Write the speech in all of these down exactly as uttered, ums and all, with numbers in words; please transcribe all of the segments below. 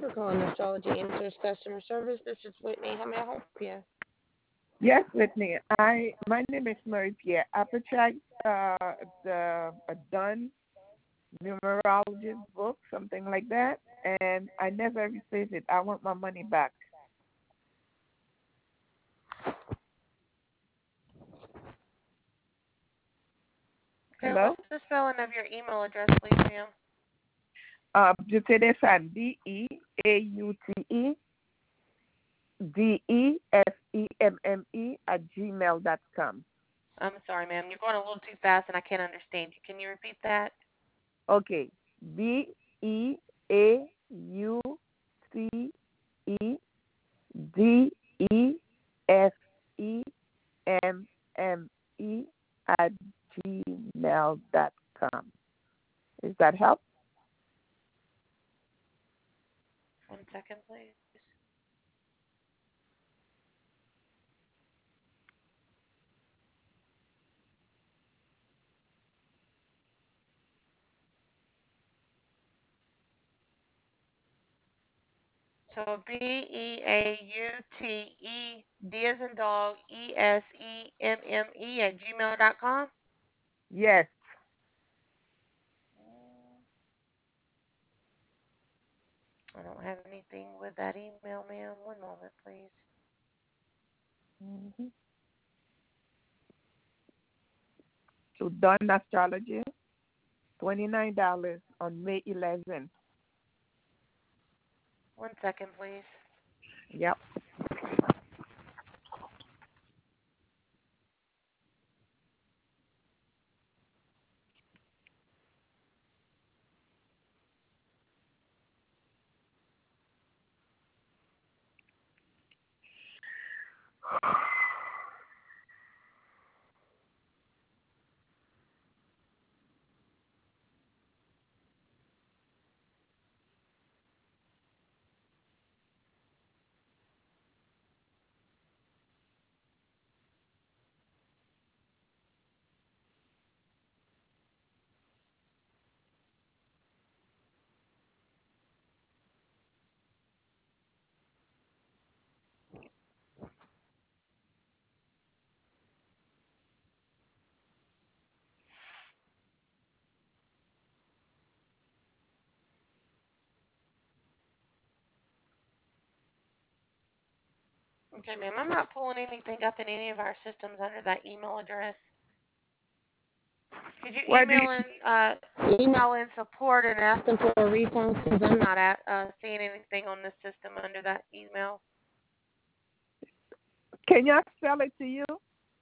for calling Astrology Answers customer service. This is Whitney. How may I help you? Yes, Whitney. I my name is Marie Pierre. I purchased uh, the a Dunn numerologist book, something like that, and I never received it. I want my money back. Okay, Hello? what's the spelling of your email address, please, ma'am? Uh, Jutedesan, D E A U T E D E S E M M E at gmail dot com. I'm sorry, ma'am. You're going a little too fast and I can't understand you. Can you repeat that? Okay. D E A U T E D E S E M M E at gmail dot com. Is that help? One second, please. So B E A U T E D as in dog E S E M M E at gmail dot com. Yes. I don't have anything with that email, ma'am. One moment, please. Mm-hmm. So Dawn Astrology, twenty-nine dollars on May eleventh. One second, please. Yep. Okay, ma'am. I'm not pulling anything up in any of our systems under that email address. Could you Why do email you, in uh, email in support and ask them for a refund? Because I'm not at, uh, seeing anything on the system under that email. can you spell it to you?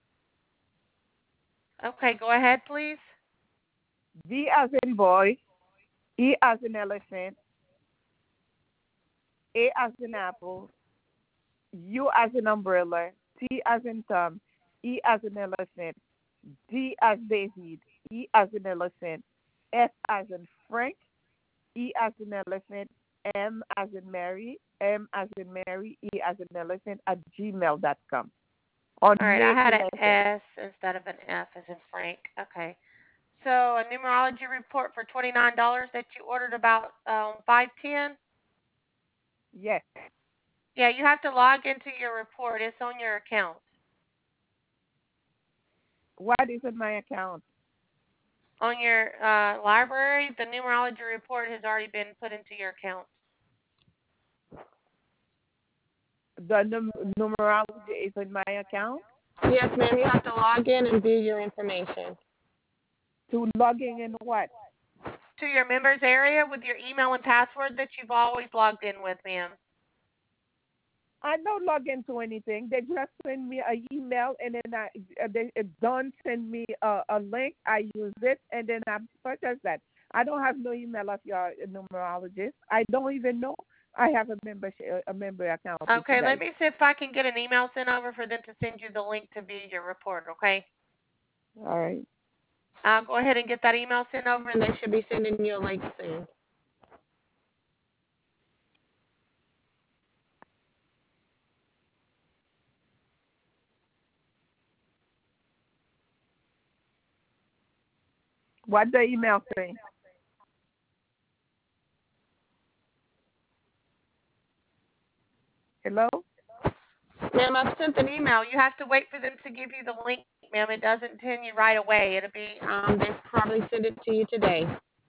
Okay, go ahead, please. V as in boy, E as in elephant, A as in apple, U as in umbrella, T as in Tom, E as in elephant, D as David, E as in elephant, F as in Frank, E as in elephant, M as in Mary, M as in Mary, E as in elephant at gmail dot com. On All right, I May had an eleventh. S instead of an F as in Frank. Okay. So a numerology report for twenty-nine dollars that you ordered about um, five ten. Yes. Yeah, you have to log into your report. It's on your account. What is in my account? On your uh, library, the numerology report has already been put into your account. The num- numerology is in my account. Yes, ma'am. You have to log in and view your information. To logging in what? To your members area with your email and password that you've always logged in with, ma'am. I don't log into anything. They just send me an email, and then I uh, they uh, don't send me a, a link. I use it, and then I purchase that. I don't have no email of your numerologist. I don't even know I have a membership a member account with you Okay, let guys. me see if I can get an email sent over for them to send you the link to view your report, okay? All right. I'll go ahead and get that email sent over, and they should be sending you a link soon. What the email say? Ma'am, I've sent an email. You have to wait for them to give you the link, ma'am. It doesn't send you right away. It'll be, um, they probably send it to you today.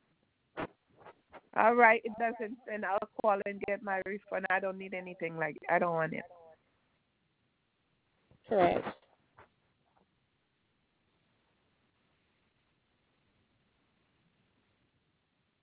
All right, it doesn't, then I'll call and get my refund. I don't need anything like I don't want it. Correct.